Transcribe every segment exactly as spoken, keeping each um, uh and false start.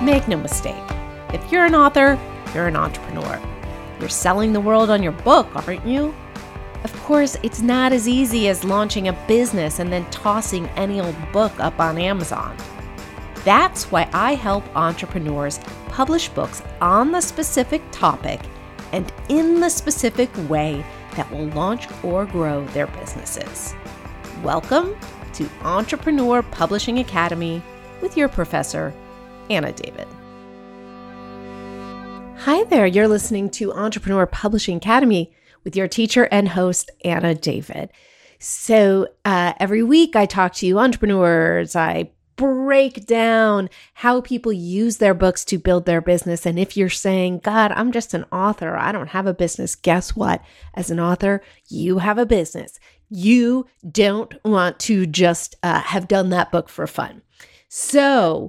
Make no mistake, if you're an author, you're an entrepreneur. You're selling the world on your book, aren't you? Of course, it's not as easy as launching a business and then tossing any old book up on Amazon. That's why I help entrepreneurs publish books on the specific topic and in the specific way that will launch or grow their businesses. Welcome to Entrepreneur Publishing Academy with your professor, Anna David. Hi there, you're listening to Entrepreneur Publishing Academy with your teacher and host, Anna David. So uh, every week I talk to you entrepreneurs, I break down how people use their books to build their business. And if you're saying, God, I'm just an author, I don't have a business, guess what? As an author, you have a business. You don't want to just uh, have done that book for fun. So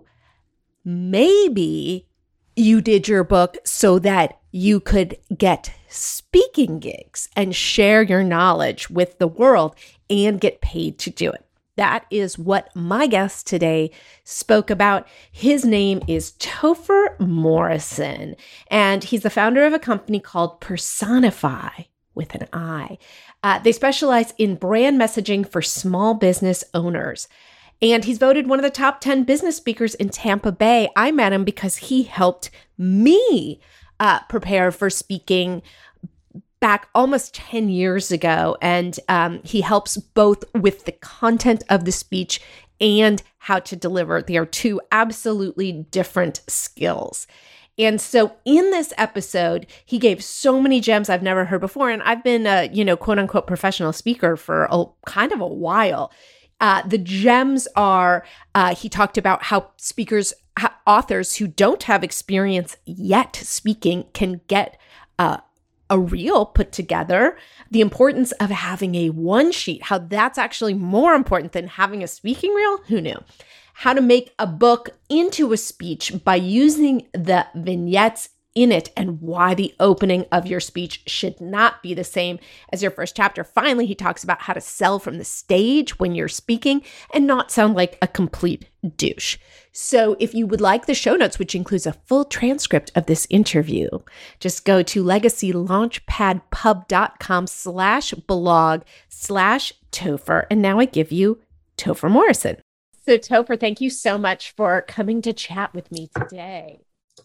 maybe you did your book so that you could get speaking gigs and share your knowledge with the world and get paid to do it. That is what my guest today spoke about. His name is Topher Morrison, and he's the founder of a company called Personify with an I. Uh, they specialize in brand messaging for small business owners. And he's voted one of the top ten business speakers in Tampa Bay. I met him because he helped me uh, prepare for speaking back almost ten years ago. And um, he helps both with the content of the speech and how to deliver. They are two absolutely different skills. And so in this episode, he gave so many gems I've never heard before. And I've been a, you know, quote unquote professional speaker for a, kind of a while. Uh, the gems are, uh, he talked about how speakers, how authors who don't have experience yet speaking can get uh, a reel put together, the importance of having a one sheet, how that's actually more important than having a speaking reel. Who knew? How to make a book into a speech by using the vignettes in it, and why the opening of your speech should not be the same as your first chapter. Finally, he talks about how to sell from the stage when you're speaking and not sound like a complete douche. So if you would like the show notes, which includes a full transcript of this interview, just go to legacylaunchpadpub.com slash blog slash Topher. And now I give you Topher Morrison. So Topher, thank you so much for coming to chat with me today.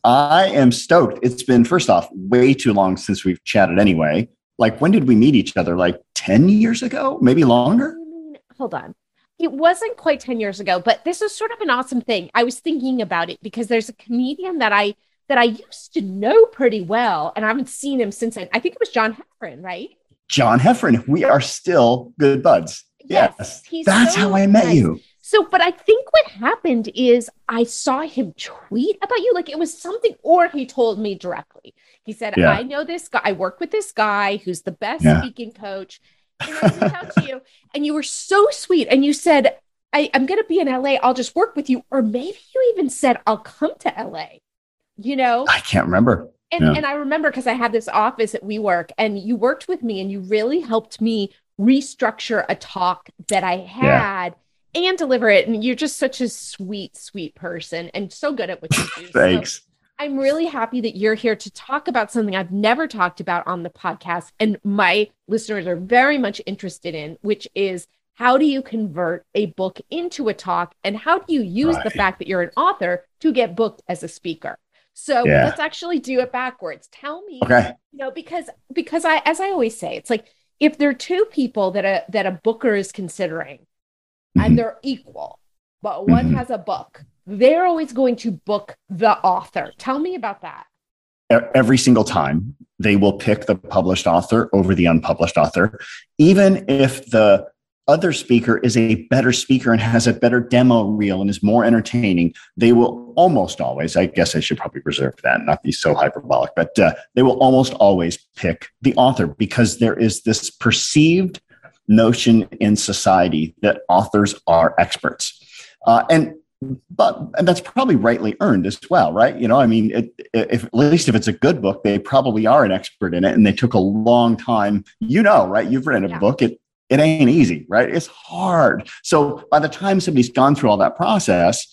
I am stoked. It's been, first off, way too long since we've chatted anyway. Like, when did we meet each other? Like ten years ago? Maybe longer? Hold on. It wasn't quite ten years ago, but this is sort of an awesome thing. I was thinking about it because there's a comedian that I that I used to know pretty well, and I haven't seen him since then. I think it was John Heffron, right? John Heffron. We are still good buds. Yes. yes. He's That's so how I met nice. you. So, but I think what happened is I saw him tweet about you. Like it was something, or he told me directly. He said, yeah. I know this guy. I work with this guy who's the best yeah. speaking coach. And I reached out to you, and you were so sweet. And you said, I, I'm going to be in L A. I'll just work with you. Or maybe you even said, I'll come to L A, you know? I can't remember. And, yeah. and I remember because I had this office at WeWork, and you worked with me, and you really helped me restructure a talk that I had. Yeah. And deliver it. And you're just such a sweet, sweet person and so good at what you do. Thanks. So I'm really happy that you're here to talk about something I've never talked about on the podcast. And my listeners are very much interested in, which is how do you convert a book into a talk? And how do you use right. the fact that you're an author to get booked as a speaker? So yeah. let's actually do it backwards. Tell me, okay. you know, because, because I, as I always say, it's like, if there are two people that a, that a booker is considering, and they're equal, but one mm-hmm. has a book, they're always going to book the author. Tell me about that. Every single time they will pick the published author over the unpublished author, even if the other speaker is a better speaker and has a better demo reel and is more entertaining, they will almost always, I guess I should probably reserve that, not be so hyperbolic, but uh, they will almost always pick the author because there is this perceived notion in society that authors are experts. Uh, and but and that's probably rightly earned as well, right? You know, I mean, it, if at least if it's a good book, they probably are an expert in it, and they took a long time. You know, right? You've written a yeah. book. It it ain't easy, right? It's hard. So by the time somebody's gone through all that process,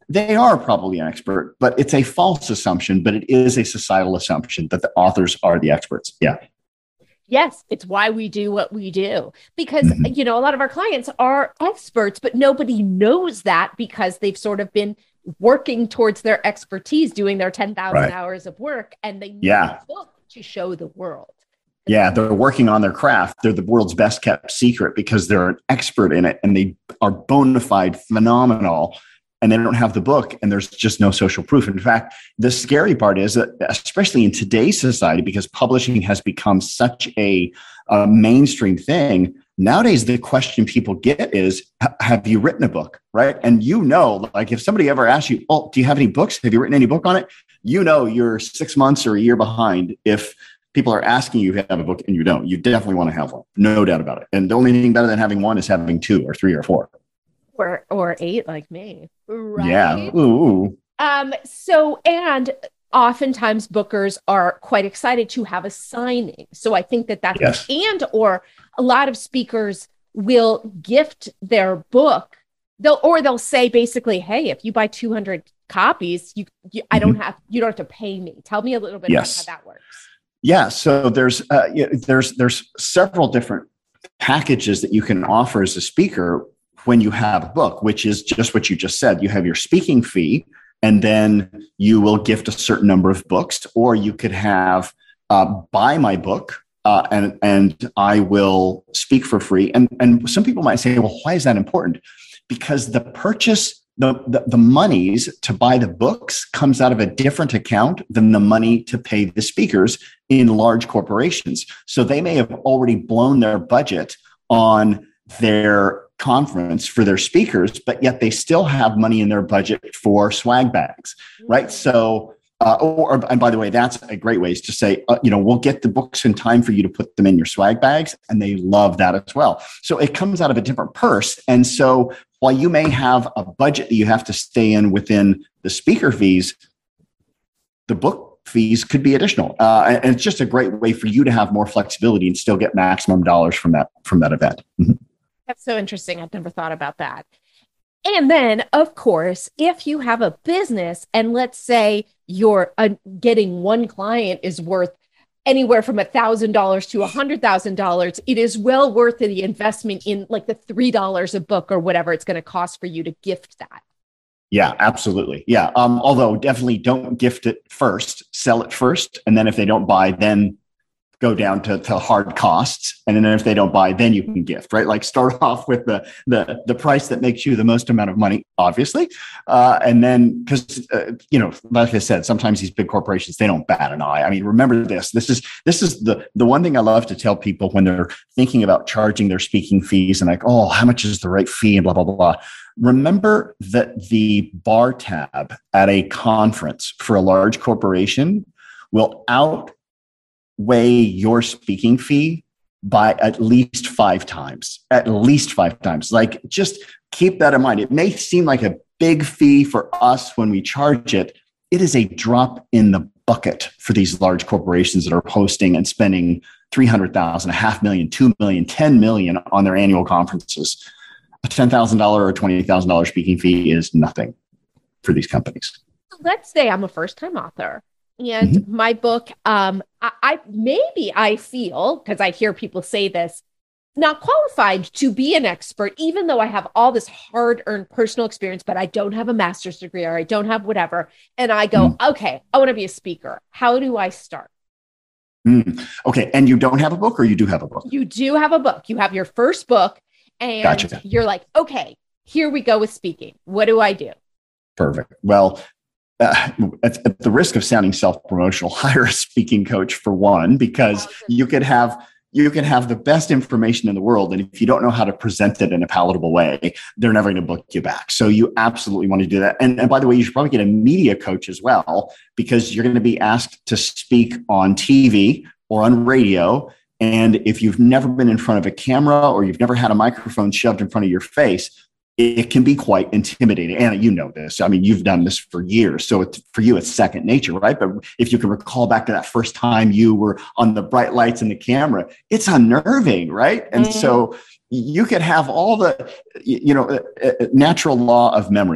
they are probably an expert, but it's a false assumption, but it is a societal assumption that the authors are the experts. Yeah. Yes, it's why we do what we do. Because, Mm-hmm. you know, a lot of our clients are experts, but nobody knows that because they've sort of been working towards their expertise, doing their ten thousand Right. hours of work, and they need Yeah. a book to show the world. Yeah, they're working on their craft. They're the world's best kept secret because they're an expert in it and they are bona fide phenomenal, and they don't have the book and there's just no social proof. In fact, the scary part is that, especially in today's society, because publishing has become such a, a mainstream thing, nowadays the question people get is, have you written a book, right? And you know, like if somebody ever asks you, oh, do you have any books? Have you written any book on it? You know, you're six months or a year behind if people are asking you if you have a book and you don't. You definitely want to have one, no doubt about it. And the only thing better than having one is having two or three or four. Or, or eight like me. Right? Yeah. Ooh. Um, so, and oftentimes bookers are quite excited to have a signing. So I think that that's, Yes. and, or a lot of speakers will gift their book. They'll, or they'll say basically, hey, if you buy two hundred copies, you, you I don't have, you don't have to pay me. Tell me a little bit Yes. about how that works. Yeah. So there's, uh, yeah, there's, there's several different packages that you can offer as a speaker when you have a book, which is just what you just said. You have your speaking fee, and then you will gift a certain number of books, or you could have uh, buy my book, uh, and and I will speak for free. And and some people might say, well, why is that important? Because the purchase, the, the the monies to buy the books comes out of a different account than the money to pay the speakers in large corporations. So they may have already blown their budget on their conference for their speakers, but yet they still have money in their budget for swag bags, right? So, uh, or, and by the way, that's a great way is to say, uh, you know, we'll get the books in time for you to put them in your swag bags. And they love that as well. So it comes out of a different purse. And so while you may have a budget that you have to stay in within the speaker fees, the book fees could be additional. Uh, and it's just a great way for you to have more flexibility and still get maximum dollars from that, from that event. Mm-hmm. That's so interesting. I've never thought about that. And then, of course, if you have a business and let's say you're uh, getting one client is worth anywhere from one thousand dollars to one hundred thousand dollars, it is well worth the investment in like the three dollars a book or whatever it's going to cost for you to gift that. Yeah, absolutely. Yeah. Um, although definitely don't gift it first, sell it first. And then if they don't buy, then go down to, to hard costs. And then if they don't buy, then you can gift, right? Like start off with the, the, the price that makes you the most amount of money, obviously. Uh, and then, because, uh, you know, like I said, sometimes these big corporations, they don't bat an eye. I mean, remember this, this is, this is the, the one thing I love to tell people when they're thinking about charging their speaking fees and like, oh, how much is the right fee and blah, blah, blah, blah. Remember that the bar tab at a conference for a large corporation will out weigh your speaking fee by at least five times, at least five times. Like, just keep that in mind. It may seem like a big fee for us when we charge it. It is a drop in the bucket for these large corporations that are hosting and spending three hundred thousand, a half million, two million, ten million on their annual conferences. A ten thousand dollars or twenty thousand dollars speaking fee is nothing for these companies. Let's say I'm a first-time author. And mm-hmm. my book, um, I, I maybe I feel, because I hear people say this, not qualified to be an expert, even though I have all this hard-earned personal experience, but I don't have a master's degree or I don't have whatever. And I go, mm. okay, I want to be a speaker. How do I start? Mm. Okay. And you don't have a book, or you do have a book? You do have a book. You have your first book and gotcha. You're like, okay, here we go with speaking. What do I do? Perfect. Well, Uh, at, at the risk of sounding self-promotional, hire a speaking coach for one, because you could have you can have the best information in the world, and if you don't know how to present it in a palatable way, they're never going to book you back. So you absolutely want to do that. And, and by the way, you should probably get a media coach as well, because you're going to be asked to speak on T V or on radio. And if you've never been in front of a camera or you've never had a microphone shoved in front of your face, it can be quite intimidating. And you know this. I mean, you've done this for years. So it's, for you, it's second nature, right? But if you can recall back to that first time you were on the bright lights in the camera, it's unnerving, right? And mm. so you could have all the, you know, natural law of memory.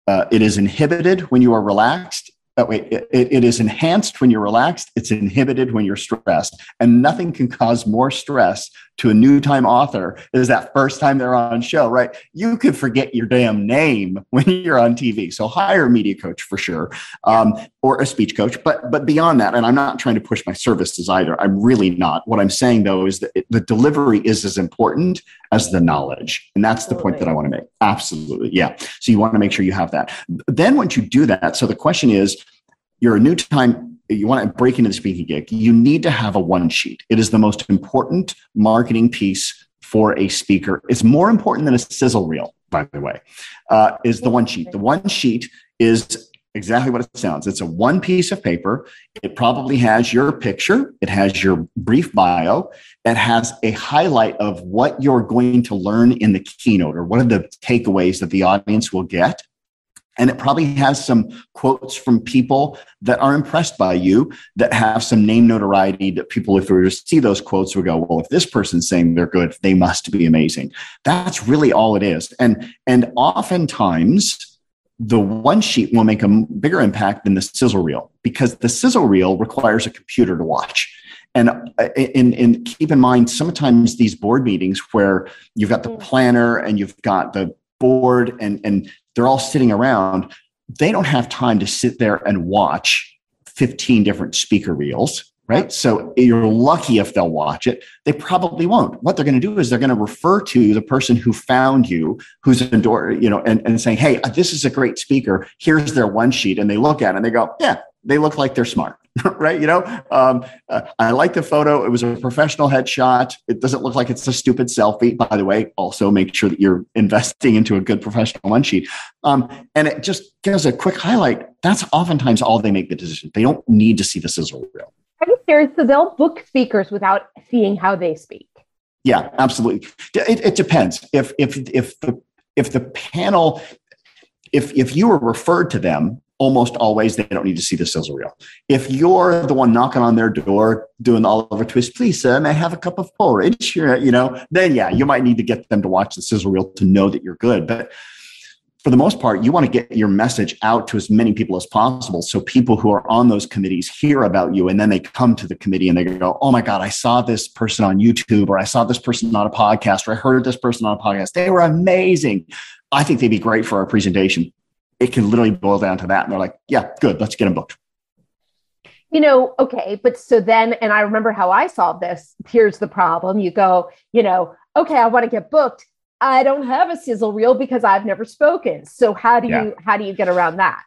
uh, it is inhibited when you are relaxed. That way, it, it is enhanced when you're relaxed. It's inhibited when you're stressed. And nothing can cause more stress to a new time author is that first time they're on show, right? You could forget your damn name when you're on T V. So hire a media coach for sure, um, or a speech coach. But but beyond that, and I'm not trying to push my services either. I'm really not. What I'm saying, though, is that it, the delivery is as important as the knowledge. And that's the point that I want to make. Absolutely. Yeah. So you want to make sure you have that. Then once you do that, so the question is, you're a new time, you want to break into the speaking gig, you need to have a one sheet. It is the most important marketing piece for a speaker. It's more important than a sizzle reel, by the way, uh, is the one sheet. The one sheet is exactly what it sounds. It's a one piece of paper. It probably has your picture. It has your brief bio. It has a highlight of what you're going to learn in the keynote, or what are the takeaways that the audience will get. And it probably has some quotes from people that are impressed by you, that have some name notoriety, that people, if they were to see those quotes, would go, well, if this person's saying they're good, they must be amazing. That's really all it is. And, and oftentimes, the one sheet will make a bigger impact than the sizzle reel, because the sizzle reel requires a computer to watch. And in, in, keep in mind, sometimes these board meetings where you've got the planner and you've got the board and, and they're all sitting around, they don't have time to sit there and watch fifteen different speaker reels, right? So you're lucky if they'll watch it. They probably won't. What they're going to do is they're going to refer to the person who found you, who's endorsed, you know, and, and saying, hey, this is a great speaker. Here's their one sheet. And they look at it and they go, yeah, they look like they're smart. Right. You know, um, uh, I like the photo. It was a professional headshot. It doesn't look like it's a stupid selfie. By the way, also make sure that you're investing into a good professional one sheet. Um, and it just gives a quick highlight. That's oftentimes all they make the decision. They don't need to see the sizzle reel. Are you serious? So they'll book speakers without seeing how they speak. Yeah, absolutely. It, it depends. If if if the if the panel, if if you were referred to them, almost always they don't need to see the sizzle reel. If you're the one knocking on their door doing the Oliver Twist, please, sir, may I have a cup of porridge? You know, then yeah, you might need to get them to watch the sizzle reel to know that you're good. But for the most part, you want to get your message out to as many people as possible, so people who are on those committees hear about you, and then they come to the committee and they go, oh my God, I saw this person on YouTube, or I saw this person on a podcast, or I heard this person on a podcast. They were amazing. I think they'd be great for our presentation. It can literally boil down to that. And they're like, yeah, good, let's get them booked. You know, okay, but so then, and I remember how I solved this. Here's the problem. You go, you know, okay, I want to get booked. I don't have a sizzle reel because I've never spoken. So how do Yeah. you, how do you get around that?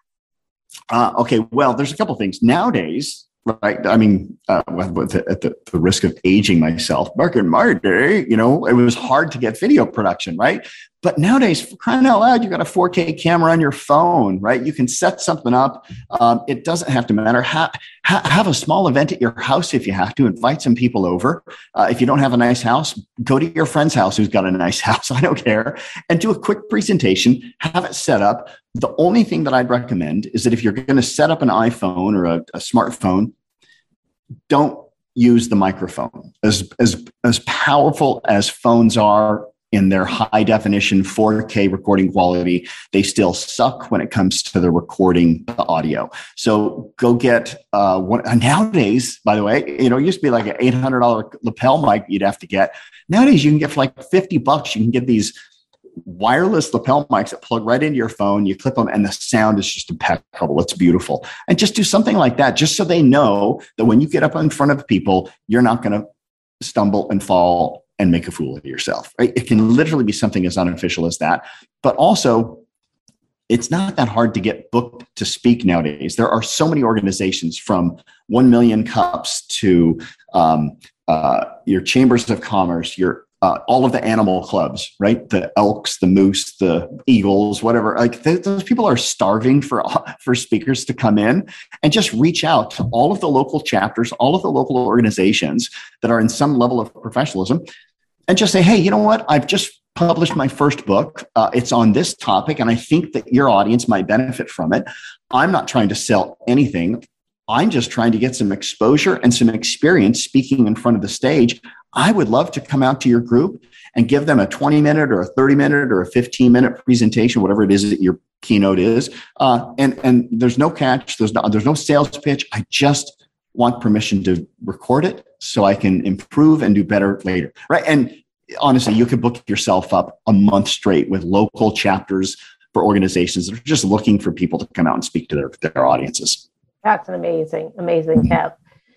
Uh, okay, well, there's a couple of things. Nowadays, right, I mean, uh, with the, at the, the risk of aging myself, back in my day, you know, it was hard to get video production, right? But nowadays, for crying out loud, you got a four K camera on your phone, right? You can set something up. Um, it doesn't have to matter. Ha- ha- have a small event at your house if you have to. Invite some people over. Uh, if you don't have a nice house, go to your friend's house who's got a nice house. I don't care. And do a quick presentation. Have it set up. The only thing that I'd recommend is that if you're going to set up an iPhone or a, a smartphone, don't use the microphone. As, as, as powerful as phones are in their high definition four K recording quality, they still suck when it comes to the recording the audio. So go get uh, one. Nowadays, by the way, you know, it used to be like an eight hundred dollars lapel mic you'd have to get. Nowadays, you can get for like fifty bucks. You can get these wireless lapel mics that plug right into your phone. You clip them and the sound is just impeccable. It's beautiful. And just do something like that, just so they know that when you get up in front of people, you're not going to stumble and fall and make a fool of yourself, right? It can literally be something as unofficial as that. But also, it's not that hard to get booked to speak nowadays. There are so many organizations, from one million Cups to um, uh, your chambers of commerce, your uh, all of the animal clubs, right? The elks, the moose, the eagles, whatever. Like th- those people are starving for for speakers to come in, and just reach out to all of the local chapters, all of the local organizations that are in some level of professionalism, and just say, hey, you know what? I've just published my first book. Uh, it's on this topic, and I think that your audience might benefit from it. I'm not trying to sell anything. I'm just trying to get some exposure and some experience speaking in front of the stage. I would love to come out to your group and give them a twenty minute or a thirty minute or a fifteen minute presentation, whatever it is that you're keynote is. Uh, and, and there's no catch. There's no, there's no sales pitch. I just want permission to record it so I can improve and do better later. Right. And honestly, you could book yourself up a month straight with local chapters for organizations that are just looking for people to come out and speak to their, their audiences. That's an amazing, amazing tip.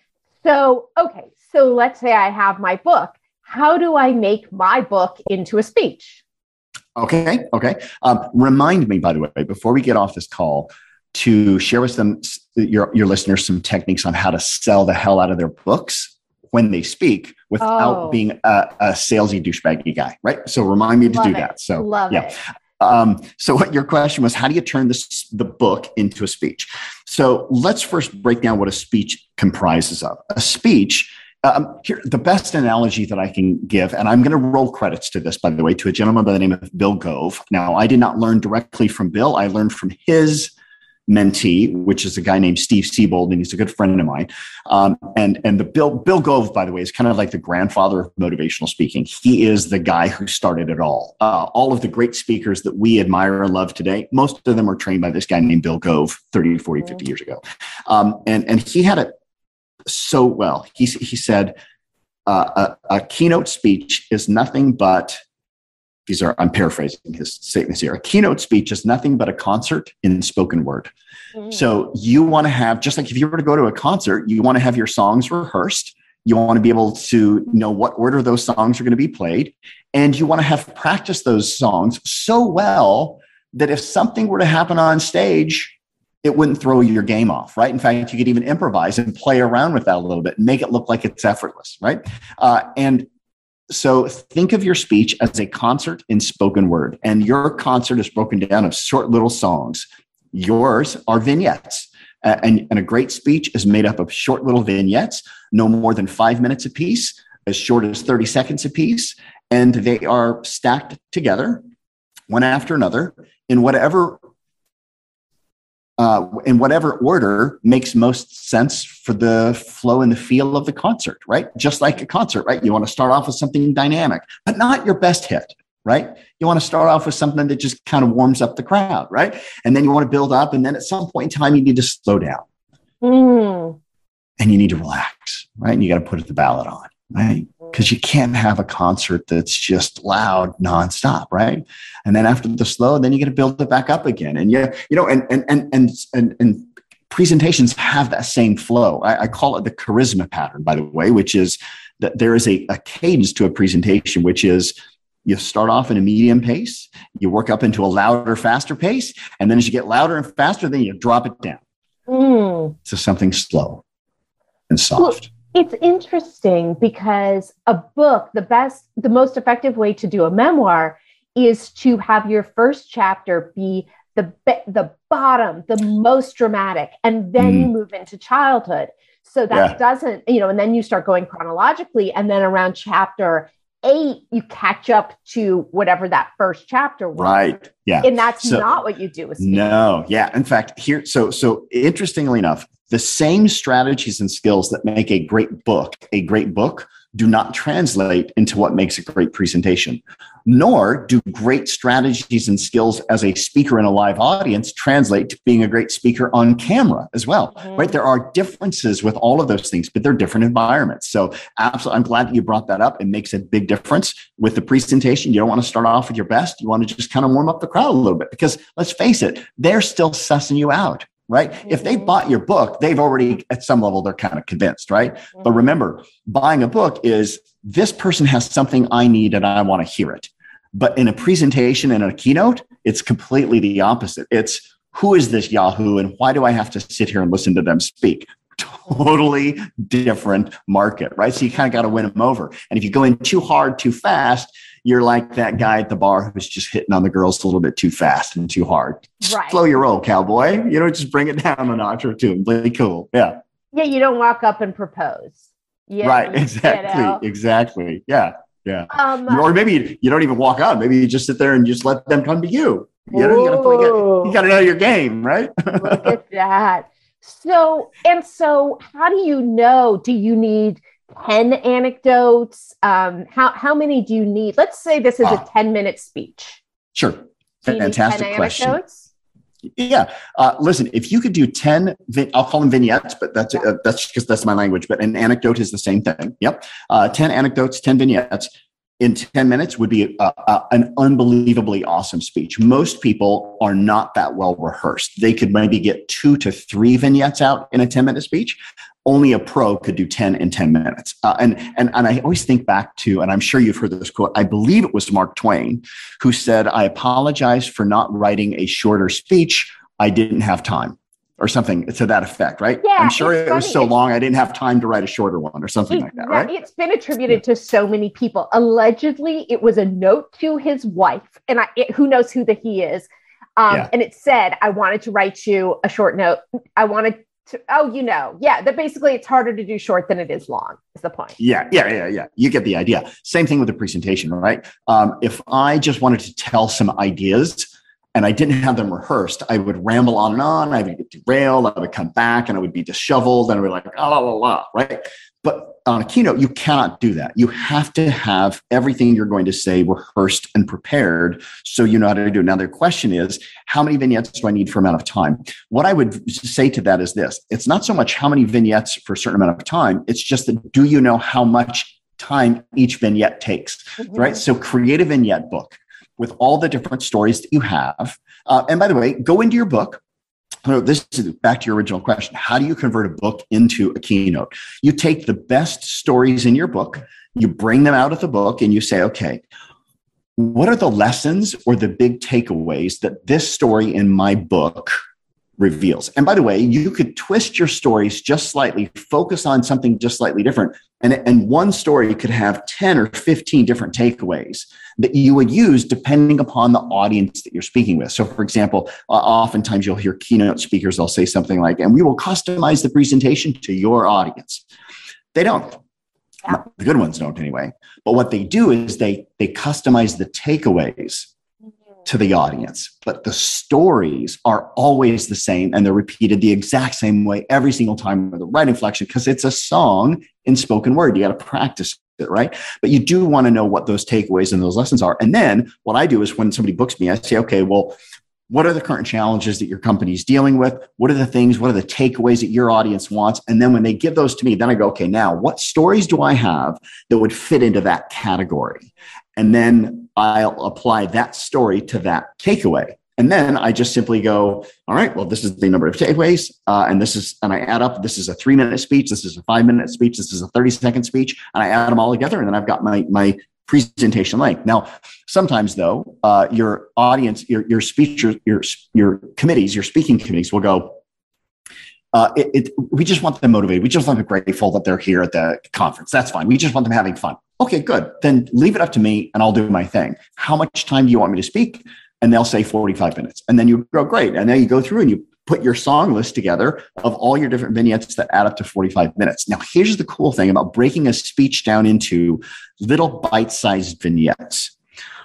So, okay. So let's say I have my book. How do I make my book into a speech? Okay. Okay. Um, remind me, by the way, before we get off this call, to share with them, your, your listeners, some techniques on how to sell the hell out of their books when they speak without oh. being a, a salesy douchebaggy guy, right? So remind me to Love do it. that. So Love yeah. it. Um, so what your question was, how do you turn this, the book into a speech? So let's first break down what a speech comprises of. A speech, um, here, the best analogy that I can give, and I'm going to roll credits to this, by the way, to a gentleman by the name of Bill Gove. Now, I did not learn directly from Bill. I learned from his mentee, which is a guy named Steve Siebold, and he's a good friend of mine. Um, and and the Bill Bill Gove, by the way, is kind of like the grandfather of motivational speaking. He is the guy who started it all. Uh, all of the great speakers that we admire and love today, most of them were trained by this guy named Bill Gove thirty, forty, fifty years ago. Um, and, and he had it so well. He, he said, uh, a, a keynote speech is nothing but These are, I'm paraphrasing his statements here. A keynote speech is nothing but a concert in spoken word. Mm. So you want to have, just like if you were to go to a concert, you want to have your songs rehearsed. You want to be able to know what order those songs are going to be played. And you want to have practiced those songs so well that if something were to happen on stage, it wouldn't throw your game off, right? In fact, you could even improvise and play around with that a little bit and make it look like it's effortless, right? Uh, and So think of your speech as a concert in spoken word, and your concert is broken down of short little songs. Yours are vignettes, uh, and, and a great speech is made up of short little vignettes, no more than five minutes apiece, as short as thirty seconds apiece, and they are stacked together, one after another, in whatever Uh, in whatever order makes most sense for the flow and the feel of the concert, right? Just like a concert, right? You want to start off with something dynamic, but not your best hit, right? You want to start off with something that just kind of warms up the crowd, right? And then you want to build up. And then at some point in time, you need to slow down. Mm. And you need to relax, right? And you got to put the ballad on, right? Because you can't have a concert that's just loud nonstop, right? And then after the slow, then you got to build it back up again. And yeah, you know, and and and and and, and presentations have that same flow. I, I call it the charisma pattern, by the way, which is that there is a, a cadence to a presentation, which is you start off in a medium pace, you work up into a louder, faster pace, and then as you get louder and faster, then you drop it down mm. to something slow and soft. Well, it's interesting because a book, the best, the most effective way to do a memoir is to have your first chapter be the the bottom, the most dramatic, and then mm. you move into childhood. So that yeah. doesn't, you know, and then you start going chronologically, and then around chapter eight, you catch up to whatever that first chapter was. Right. Yeah. And that's so, not what you do with speaking. No. Yeah. In fact, here, so so interestingly enough, the same strategies and skills that make a great book a great book do not translate into what makes a great presentation, nor do great strategies and skills as a speaker in a live audience translate to being a great speaker on camera as well, mm-hmm. right? There are differences with all of those things, but they're different environments. So absolutely, I'm glad that you brought that up. It makes a big difference with the presentation. You don't want to start off with your best. You want to just kind of warm up the crowd a little bit because let's face it, they're still sussing you out. Right? Mm-hmm. If they bought your book, they've already, at some level, they're kind of convinced, right? Mm-hmm. But remember, buying a book is this person has something I need and I want to hear it. But in a presentation and a keynote, it's completely the opposite. It's who is this Yahoo and why do I have to sit here and listen to them speak? Totally different market, right? So you kind of got to win them over. And if you go in too hard, too fast, you're like that guy at the bar who's just hitting on the girls a little bit too fast and too hard. Right. Slow your roll, cowboy. You know, just bring it down a notch or two and play cool. Yeah. Yeah, you don't walk up and propose. Yeah, right, exactly, you know? exactly. Yeah, yeah. Um, or maybe you, you don't even walk out. Maybe you just sit there and just let them come to you. You know, you gotta, play, you got to know your game, right? Look at that. So, and so how do you know, do you need ten anecdotes? Um, how, how many do you need? Let's say this is ah. a ten minute speech. Sure. Fantastic question. Anecdotes? Yeah. Uh, listen, if you could do ten, I'll call them vignettes, but that's uh, that's because that's my language. But an anecdote is the same thing. Yep. Uh, ten anecdotes, ten vignettes in ten minutes would be uh, uh, an unbelievably awesome speech. Most people are not that well rehearsed. They could maybe get two to three vignettes out in a ten minute speech. Only a pro could do ten in ten minutes. Uh, and, and, and I always think back to, and I'm sure you've heard this quote, I believe it was Mark Twain who said, I apologize for not writing a shorter speech. I didn't have time, or something to that effect, right? Yeah, I'm sure it funny. was so long, I didn't have time to write a shorter one or something it, like that, right? It's been attributed yeah. to so many people. Allegedly, it was a note to his wife, and I, it, who knows who the he is. Um, yeah. And it said, I wanted to write you a short note. I wanted To, oh, you know, yeah, that basically it's harder to do short than it is long, is the point. Yeah, yeah, yeah, yeah. You get the idea. Same thing with the presentation, right? Um, if I just wanted to tell some ideas and I didn't have them rehearsed, I would ramble on and on. I would get derailed. I would come back and I would be disheveled and I would be like, oh, la, la, la, right? But on a keynote, you cannot do that. You have to have everything you're going to say rehearsed and prepared so you know how to do it. Now, the question is, how many vignettes do I need for amount of time? What I would say to that is this. It's not so much how many vignettes for a certain amount of time. It's just that, do you know how much time each vignette takes, mm-hmm. right? So create a vignette book with all the different stories that you have. Uh, and by the way, go into your book. This is back to your original question. How do you convert a book into a keynote? You take the best stories in your book, you bring them out of the book, and you say, okay, what are the lessons or the big takeaways that this story in my book reveals? And by the way, you could twist your stories just slightly, focus on something just slightly different. And, and one story could have ten or fifteen different takeaways that you would use depending upon the audience that you're speaking with. So for example, uh, oftentimes you'll hear keynote speakers, they'll say something like, and we will customize the presentation to your audience. They don't. Yeah. The good ones don't anyway. But what they do is they, they customize the takeaways to the audience, but the stories are always the same and they're repeated the exact same way every single time with the right inflection because it's a song in spoken word. You got to practice it, right? But you do want to know what those takeaways and those lessons are. And then what I do is when somebody books me, I say, okay, well, what are the current challenges that your company is dealing with? What are the things, what are the takeaways that your audience wants? And then when they give those to me, then I go, okay, now what stories do I have that would fit into that category? And then I'll apply that story to that takeaway. And then I just simply go, all right, well, this is the number of takeaways. Uh, and this is, and I add up, this is a three minute speech. This is a five minute speech. This is a thirty second speech. And I add them all together. And then I've got my, my presentation length. Now, sometimes though, uh, your audience, your, your speech, your, your, your committees, your speaking committees will go, Uh, it, it, we just want them motivated. We just want them grateful that they're here at the conference. That's fine. We just want them having fun. Okay, good. Then leave it up to me and I'll do my thing. How much time do you want me to speak? And they'll say forty-five minutes. And then you go, great. And then you go through and you put your song list together of all your different vignettes that add up to forty-five minutes. Now, here's the cool thing about breaking a speech down into little bite-sized vignettes.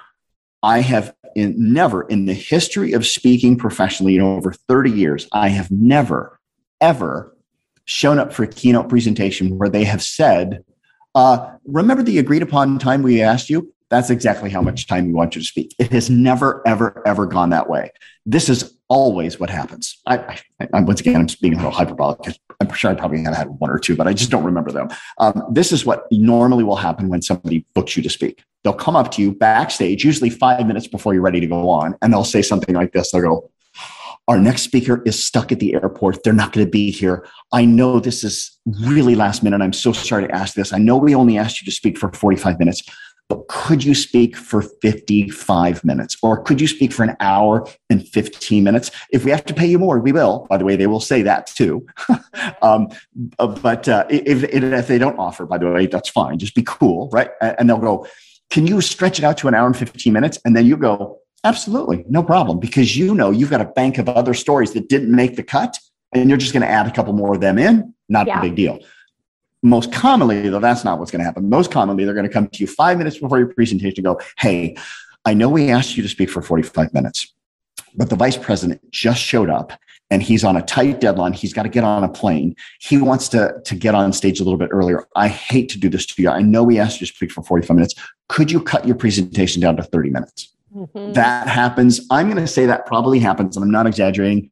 I have in, never in the history of speaking professionally in over thirty years, I have never ever shown up for a keynote presentation where they have said, uh, remember the agreed upon time we asked you? That's exactly how much time we want you to speak. It has never, ever, ever gone that way. This is always what happens. I, I, I once again, I'm speaking a little hyperbolic. I'm sure I probably have had one or two, but I just don't remember them. Um, this is what normally will happen when somebody books you to speak. They'll come up to you backstage, usually five minutes before you're ready to go on, and they'll say something like this. They'll go, our next speaker is stuck at the airport. They're not going to be here. I know this is really last minute. I'm so sorry to ask this. I know we only asked you to speak for forty-five minutes, but could you speak for fifty-five minutes? Or could you speak for an hour and fifteen minutes? If we have to pay you more, we will. By the way, they will say that too. um, but uh, if, if they don't offer, by the way, that's fine. Just be cool, right? And they'll go, can you stretch it out to an hour and fifteen minutes? And then you go, absolutely, no problem, because you know you've got a bank of other stories that didn't make the cut, and you're just going to add a couple more of them in. Not yeah. a big deal. Most commonly, though, that's not what's going to happen. Most commonly, they're going to come to you five minutes before your presentation and go, hey, I know we asked you to speak for forty-five minutes, but the vice president just showed up and he's on a tight deadline. He's got to get on a plane. He wants to, to get on stage a little bit earlier. I hate to do this to you. I know we asked you to speak for forty-five minutes. Could you cut your presentation down to thirty minutes? Mm-hmm. That happens. I'm going to say that probably happens, and I'm not exaggerating,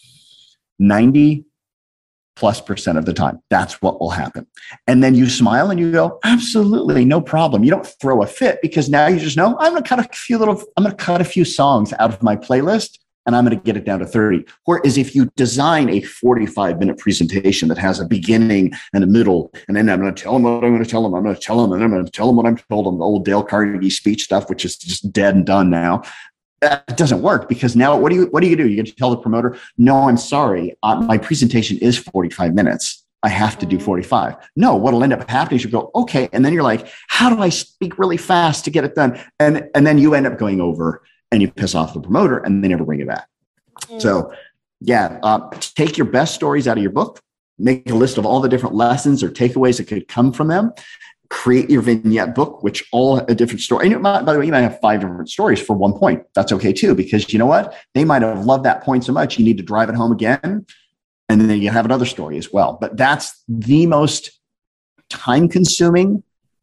ninety plus percent of the time. That's what will happen. And then you smile and you go, absolutely, no problem. You don't throw a fit because now you just know I'm going to cut a few little, I'm going to cut a few songs out of my playlist and I'm going to get it down to thirty. Whereas if you design a forty-five minute presentation that has a beginning and a middle, and then I'm going to tell them what I'm going to tell them, I'm going to tell them, and I'm going to tell them what I'm told them, the old Dale Carnegie speech stuff, which is just dead and done now. That doesn't work because now what do you what do you do? You get to tell the promoter, no, I'm sorry, uh, my presentation is forty-five minutes. I have to do forty-five. No, what'll end up happening is you go, okay, and then you're like, how do I speak really fast to get it done? And and then you end up going over and you piss off the promoter and they never bring it back. Mm. So yeah, uh, take your best stories out of your book, make a list of all the different lessons or takeaways that could come from them. Create your vignette book, which all a different story. And you might, by the way, you might have five different stories for one point. That's okay too, because you know what? They might have loved that point so much, you need to drive it home again. And then you have another story as well. But that's the most time consuming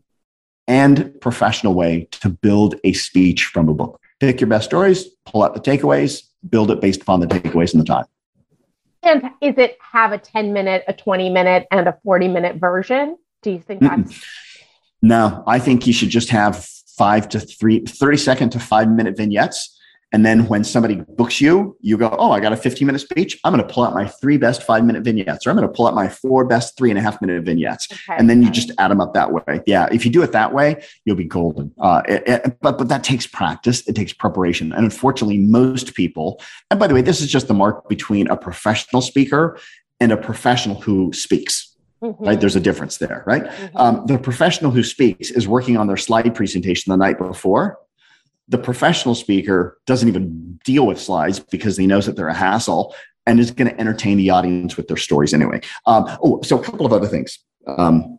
and professional way to build a speech from a book. Pick your best stories, pull out the takeaways, build it based upon the takeaways and the time. And is it have a ten minute, a twenty minute, and a forty minute version? Do you think that's... Mm-mm. No, I think you should just have five to three, thirty second to five minute vignettes. And then when somebody books you, you go, oh, I got a fifteen minute speech. I'm going to pull out my three best five minute vignettes, or I'm going to pull out my four best three and a half minute vignettes. Okay, and then okay. you just add them up that way. Yeah. If you do it that way, you'll be golden. Uh, it, it, but, but that takes practice. It takes preparation. And unfortunately, most people, and by the way, this is just the mark between a professional speaker and a professional who speaks. Mm-hmm. Right? There's a difference there, right? Mm-hmm. Um, the professional who speaks is working on their slide presentation the night before. The professional speaker doesn't even deal with slides because he knows that they're a hassle and is going to entertain the audience with their stories anyway. Um, oh, so a couple of other things. Um,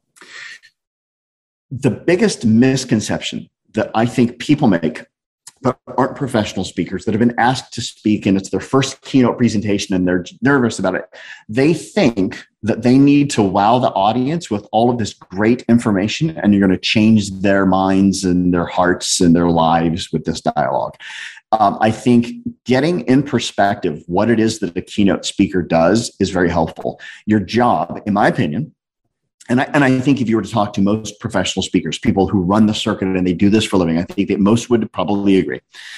the biggest misconception that I think people make but aren't professional speakers that have been asked to speak and it's their first keynote presentation and they're nervous about it. They think that they need to wow the audience with all of this great information and you're going to change their minds and their hearts and their lives with this dialogue. Um, I think getting in perspective what it is that a keynote speaker does is very helpful. Your job, in my opinion, And I, and I think if you were to talk to most professional speakers, people who run the circuit and they do this for a living, I think that most would probably agree.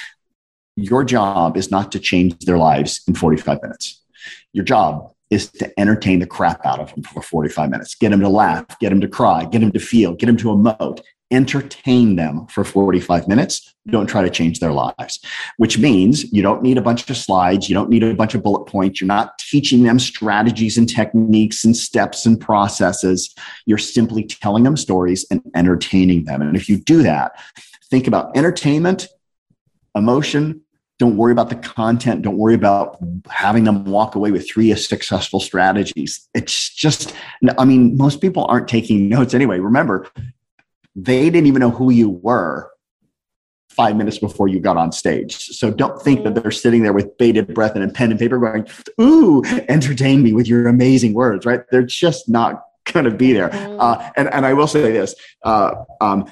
Your job is not to change their lives in forty-five minutes. Your job is to entertain the crap out of them for forty-five minutes. Get them to laugh, get them to cry, get them to feel, get them to emote. Entertain them for forty-five minutes. Don't try to change their lives, which means you don't need a bunch of slides. You don't need a bunch of bullet points. You're not teaching them strategies and techniques and steps and processes. You're simply telling them stories and entertaining them. And if you do that, think about entertainment, emotion. Don't worry about the content. Don't worry about having them walk away with three successful strategies. It's just, I mean, most people aren't taking notes anyway. Remember, they didn't even know who you were five minutes before you got on stage. So don't think that they're sitting there with bated breath and a pen and paper going, ooh, entertain me with your amazing words, right? They're just not going to be there. Uh, and, and I will say this, uh, um,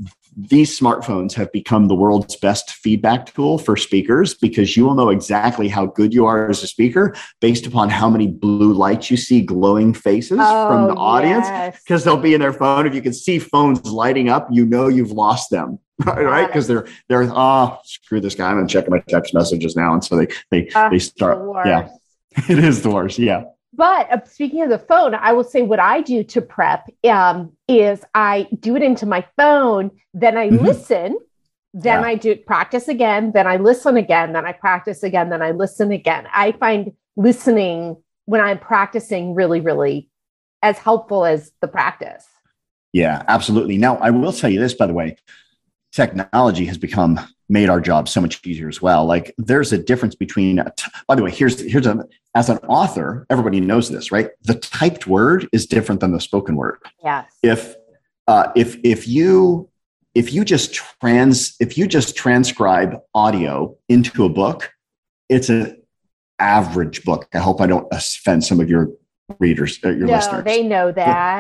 these smartphones have become the world's best feedback tool for speakers because you will know exactly how good you are as a speaker based upon how many blue lights you see glowing faces oh, from the audience because yes. they'll be in their phone. If you can see phones lighting up, you know you've lost them, right? Because they're they're oh screw this guy, I'm gonna check my text messages now, and so they they uh, they start. The yeah, it is the worst. Yeah. But uh, speaking of the phone, I will say what I do to prep um, is I do it into my phone, then I mm-hmm. listen, then yeah. I do practice again, then I listen again, then I practice again, then I listen again. I find listening when I'm practicing really, really as helpful as the practice. Yeah, absolutely. Now, I will tell you this, by the way, technology has become made our job so much easier as well. Like there's a difference between, a t- by the way, here's, here's a, as an author, everybody knows this, right? The typed word is different than the spoken word. Yes. If, uh, if, if you, if you just trans, if you just transcribe audio into a book, it's an average book. I hope I don't offend some of your readers, uh, your no, listeners. They know that.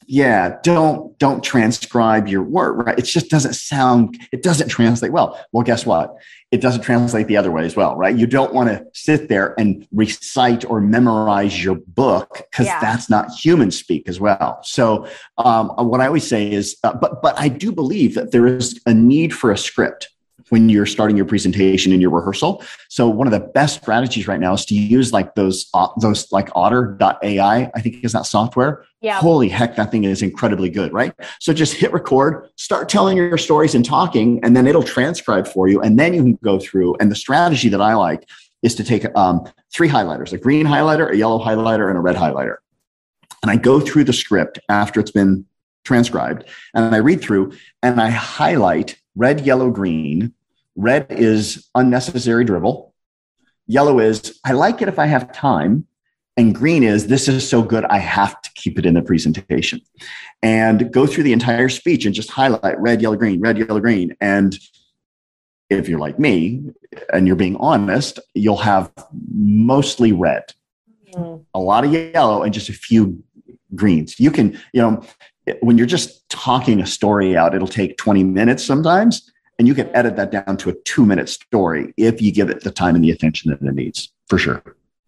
yeah, don't don't transcribe your word, right? It just doesn't sound, it doesn't translate well. Well, guess what? It doesn't translate the other way as well, right? You don't want to sit there and recite or memorize your book because yeah. that's not human speak as well. So um, what I always say is, uh, but but I do believe that there is a need for a script when you're starting your presentation in your rehearsal. So one of the best strategies right now is to use like those, uh, those like otter dot A I, I think is that software. Yeah. Holy heck, that thing is incredibly good, right? So just hit record, start telling your stories and talking, and then it'll transcribe for you. And then you can go through. And the strategy that I like is to take um, three highlighters, a green highlighter, a yellow highlighter, and a red highlighter. And I go through the script after it's been transcribed, and I read through and I highlight red, yellow, green. Red is unnecessary dribble. Yellow is, I like it if I have time. And green is, this is so good, I have to keep it in the presentation. And go through the entire speech and just highlight red, yellow, green, red, yellow, green. And if you're like me and you're being honest, you'll have mostly red, mm-hmm. a lot of yellow, and just a few greens. You can, you know, when you're just talking a story out, it'll take twenty minutes sometimes. And you can edit that down to a two minute story if you give it the time and the attention that it needs, for sure.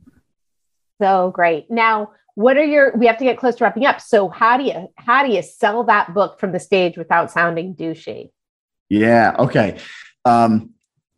So great. Now, what are your, we have to get close to wrapping up. So how do you, how do you sell that book from the stage without sounding douchey? Yeah. Okay. Um,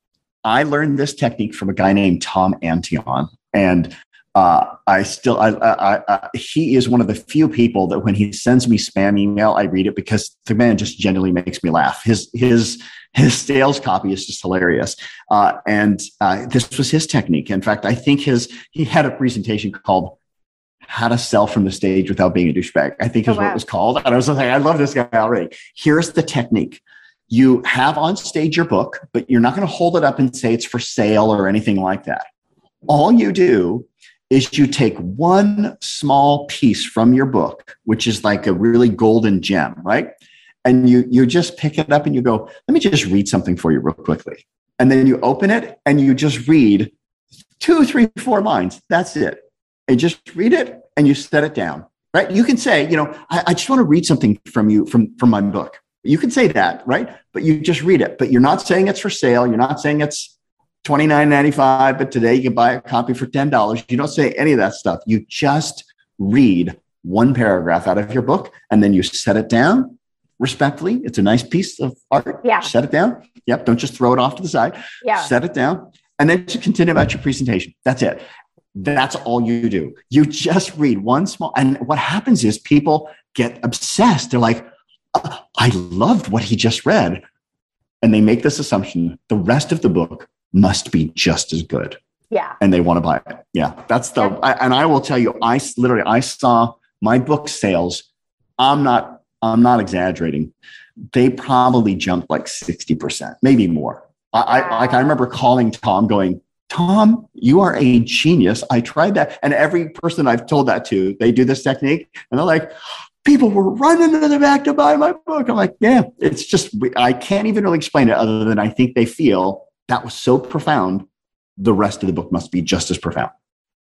I learned this technique from a guy named Tom Antion, and uh, I still, I, I, I, he is one of the few people that when he sends me spam email, I read it because the man just genuinely makes me laugh. His, his, his sales copy is just hilarious. Uh, and uh, this was his technique. In fact, I think his, he had a presentation called How to Sell from the Stage Without Being a Douchebag, I think is oh, wow. what it was called. And I was like, I love this guy already. Here's the technique. You have on stage your book, but you're not going to hold it up and say it's for sale or anything like that. All you do is you take one small piece from your book, which is like a really golden gem, right? And you you just pick it up and you go, let me just read something for you real quickly. And then you open it and you just read two, three, four lines. That's it. And just read it and you set it down, right? You can say, you know, I, I just want to read something from you, from, from my book. You can say that, right? But you just read it. But you're not saying it's for sale. You're not saying it's twenty-nine ninety-five, but today you can buy a copy for ten dollars. You don't say any of that stuff. You just read one paragraph out of your book and then you set it down respectfully. It's a nice piece of art. Yeah. Set it down. Yep. Don't just throw it off to the side. Yeah. Set it down and then just continue about your presentation. That's it. That's all you do. You just read one small, and what happens is people get obsessed. They're like, oh, I loved what he just read. And they make this assumption the rest of the book must be just as good. Yeah. And they want to buy it. Yeah. That's the, yeah. I, and I will tell you, I literally, I saw my book sales. I'm not, I'm not exaggerating. They probably jumped like sixty percent, maybe more. I, I, like I remember calling Tom going, Tom, you are a genius. I tried that. And every person I've told that to, they do this technique and they're like, people were running to the back to buy my book. I'm like, yeah, it's just, I can't even really explain it other than I think they feel that was so profound. The rest of the book must be just as profound.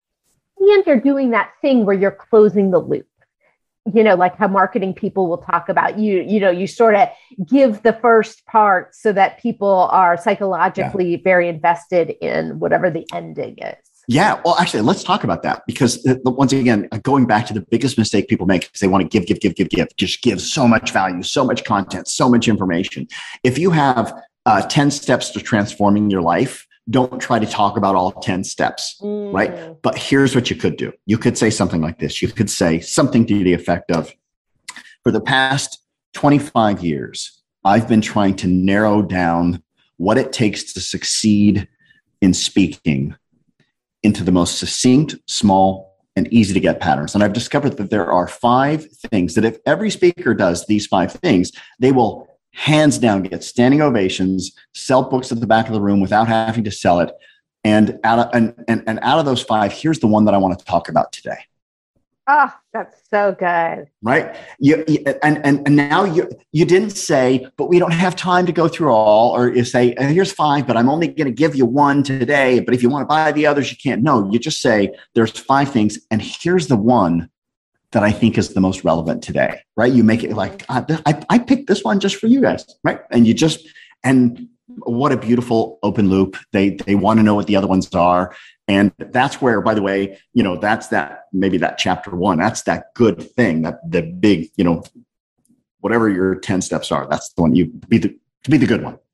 And you're doing that thing where you're closing the loop, you know, like how marketing people will talk about you, you know, you sort of give the first part so that people are psychologically yeah. very invested in whatever the ending is. Yeah. Well, actually, let's talk about that because uh, once again, going back to the biggest mistake people make is they want to give, give, give, give, give, just give so much value, so much content, so much information. If you have uh, ten steps to transforming your life, don't try to talk about all ten steps, mm. right? But here's what you could do. You could say something like this. You could say something to the effect of, for the past twenty-five years, I've been trying to narrow down what it takes to succeed in speaking into the most succinct, small, and easy to get patterns. And I've discovered that there are five things that if every speaker does these five things, they will hands down get standing ovations, sell books at the back of the room without having to sell it. And out of, and, and, and out of those five, here's the one that I want to talk about today. Oh, that's so good. Right. You, you, and, and, and now you, you didn't say, but we don't have time to go through all, or you say, here's five, but I'm only going to give you one today. But if you want to buy the others, you can't. No, you just say there's five things. And here's the one that I think is the most relevant today, right? You make it like, I, I, I picked this one just for you guys, right? And you just, and what a beautiful open loop. They, they want to know what the other ones are. And that's where, by the way, you know, that's that, maybe that chapter one, that's that good thing, that the big, you know, whatever your ten steps are, that's the one you be the, to be the good one.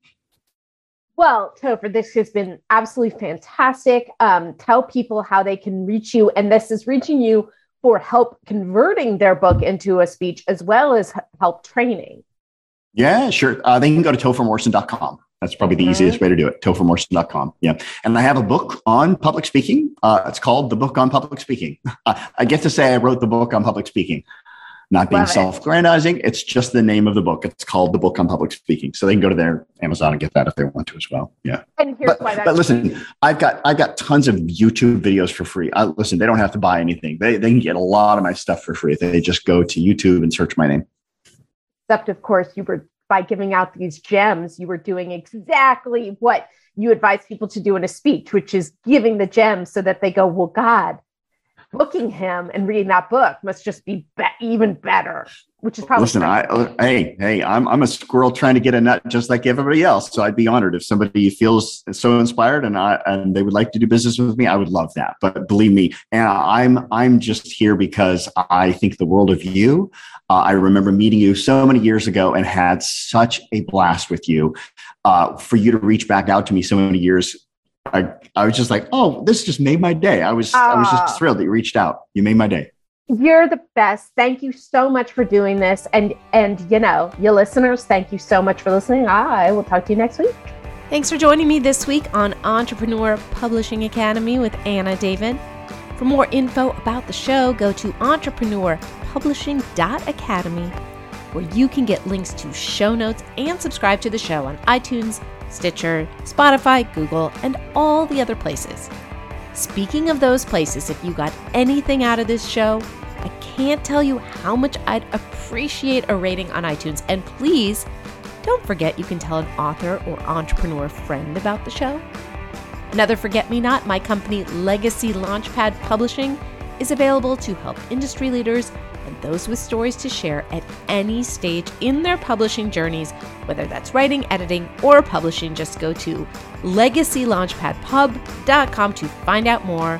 Well, Topher, this has been absolutely fantastic. Um, tell people how they can reach you. And this is reaching you for help converting their book into a speech, as well as help training. Yeah, sure. Uh, they can go to topher morrison dot com. That's probably the mm-hmm. easiest way to do it. topher morrison dot com. Yeah. And I have a book on public speaking. Uh, it's called The Book on Public Speaking. I, I get to say I wrote the book on public speaking. Not being self-aggrandizing, it's just the name of the book. It's called The Book on Public Speaking. So they can go to their Amazon and get that if they want to as well. Yeah. And here's but, why but listen, I've got I've got tons of YouTube videos for free. I, listen, they don't have to buy anything. They they can get a lot of my stuff for free if they just go to YouTube and search my name. Except, of course, you were by giving out these gems, you were doing exactly what you advise people to do in a speech, which is giving the gems so that they go, well, God, booking him and reading that book must just be, be- even better, which is probably. Listen, I, uh, hey, hey, I'm, I'm a squirrel trying to get a nut just like everybody else. So I'd be honored if somebody feels so inspired and I, and they would like to do business with me. I would love that. But believe me, Anna, I'm, I'm just here because I think the world of you. Uh, I remember meeting you so many years ago and had such a blast with you. Uh, for you to reach back out to me so many years I, I was just like, oh, this just made my day. I was, uh, I was just thrilled that you reached out. You made my day. You're the best. Thank you so much for doing this. And, and, you know, you listeners, thank you so much for listening. I will talk to you next week. Thanks for joining me this week on Entrepreneur Publishing Academy with Anna David. For more info about the show, go to entrepreneur publishing dot academy, where you can get links to show notes and subscribe to the show on iTunes, Stitcher, Spotify, Google, and all the other places. Speaking of those places, if you got anything out of this show, I can't tell you how much I'd appreciate a rating on iTunes. And please, don't forget you can tell an author or entrepreneur friend about the show. Another Forget-Me-Not, my company Legacy Launchpad Publishing, is available to help industry leaders and those with stories to share at any stage in their publishing journeys, whether that's writing, editing, or publishing. Just go to legacy launchpad pub dot com to find out more.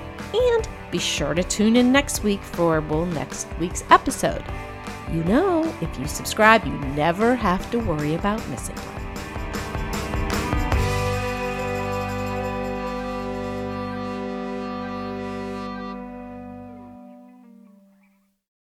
And be sure to tune in next week for, well, next week's episode. You know, if you subscribe, you never have to worry about missing one.